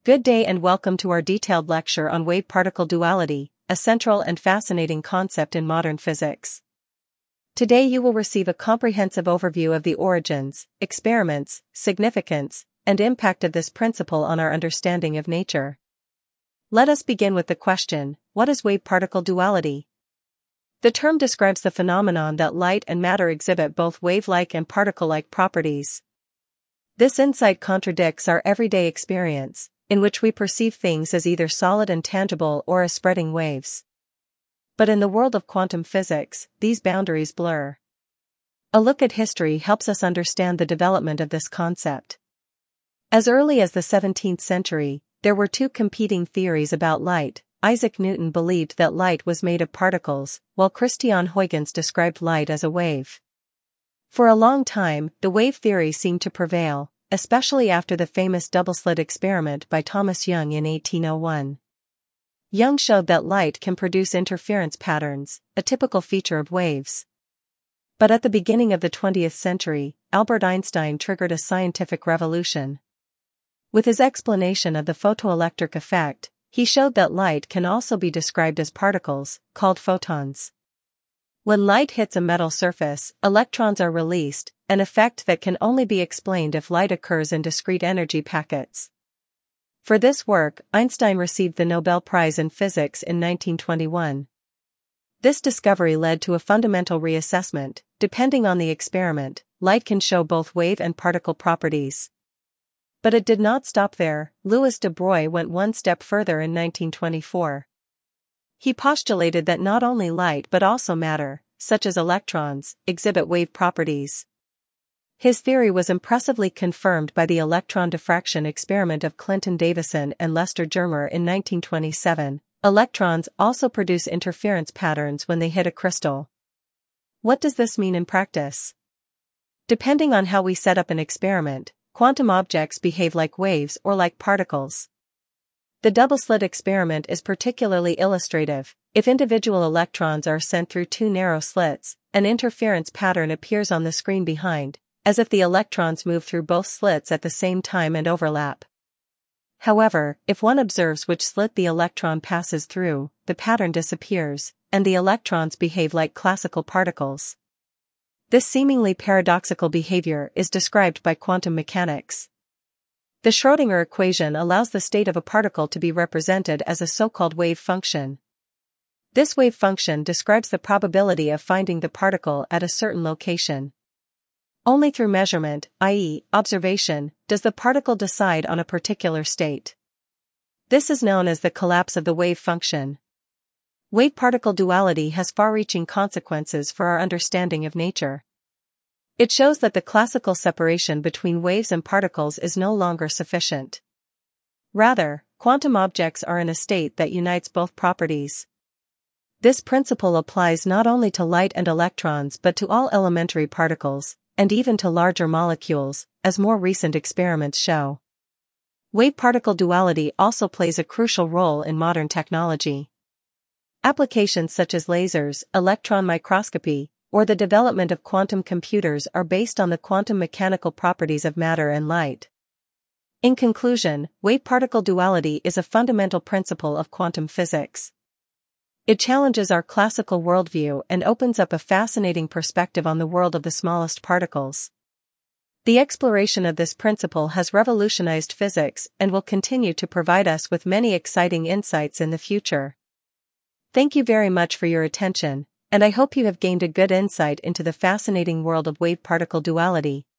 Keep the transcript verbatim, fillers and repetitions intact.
Good day and welcome to our detailed lecture on wave-particle duality, a central and fascinating concept in modern physics. Today you will receive a comprehensive overview of the origins, experiments, significance, and impact of this principle on our understanding of nature. Let us begin with the question, what is wave-particle duality? The term describes the phenomenon that light and matter exhibit both wave-like and particle-like properties. This insight contradicts our everyday experience, in which we perceive things as either solid and tangible or as spreading waves. But in the world of quantum physics, these boundaries blur. A look at history helps us understand the development of this concept. As early as the seventeenth century, there were two competing theories about light. Isaac Newton believed that light was made of particles, while Christiaan Huygens described light as a wave. For a long time, the wave theory seemed to prevail, especially after the famous double-slit experiment by Thomas Young in eighteen oh one. Young showed that light can produce interference patterns, a typical feature of waves. But at the beginning of the twentieth century, Albert Einstein triggered a scientific revolution. With his explanation of the photoelectric effect, he showed that light can also be described as particles, called photons. When light hits a metal surface, electrons are released, an effect that can only be explained if light occurs in discrete energy packets. For this work, Einstein received the Nobel Prize in Physics in nineteen twenty-one. This discovery led to a fundamental reassessment. Depending on the experiment, light can show both wave and particle properties. But it did not stop there. Louis de Broglie went one step further in nineteen twenty-four. He postulated that not only light but also matter, such as electrons, exhibit wave properties. His theory was impressively confirmed by the electron diffraction experiment of Clinton Davison and Lester Germer in nineteen twenty-seven. Electrons also produce interference patterns when they hit a crystal. What does this mean in practice? Depending on how we set up an experiment, quantum objects behave like waves or like particles. The double-slit experiment is particularly illustrative. If individual electrons are sent through two narrow slits, an interference pattern appears on the screen behind, as if the electrons move through both slits at the same time and overlap. However, if one observes which slit the electron passes through, the pattern disappears, and the electrons behave like classical particles. This seemingly paradoxical behavior is described by quantum mechanics. The Schrödinger equation allows the state of a particle to be represented as a so-called wave function. This wave function describes the probability of finding the particle at a certain location. Only through measurement, that is, observation, does the particle decide on a particular state. This is known as the collapse of the wave function. Wave-particle duality has far-reaching consequences for our understanding of nature. It shows that the classical separation between waves and particles is no longer sufficient. Rather, quantum objects are in a state that unites both properties. This principle applies not only to light and electrons but to all elementary particles, and even to larger molecules, as more recent experiments show. Wave-particle duality also plays a crucial role in modern technology. Applications such as lasers, electron microscopy, or the development of quantum computers are based on the quantum mechanical properties of matter and light. In conclusion, wave-particle duality is a fundamental principle of quantum physics. It challenges our classical worldview and opens up a fascinating perspective on the world of the smallest particles. The exploration of this principle has revolutionized physics and will continue to provide us with many exciting insights in the future. Thank you very much for your attention, and I hope you have gained a good insight into the fascinating world of wave-particle duality.